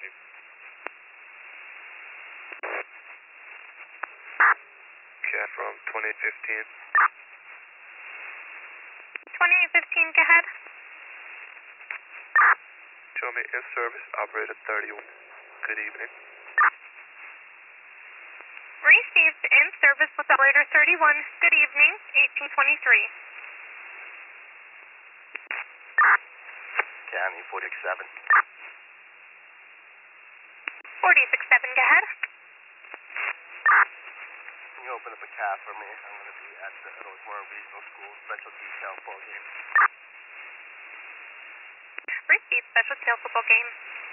Cat from 2815. 2815, go ahead. Show me in service, operator 31. Good evening. Received in service with operator 31. Good evening, 1823. County 467. 467, go ahead. Can you open up a cab for me? I'm going to be at the Rosemont Regional School Special Detail Ball Game. Received special detail football game.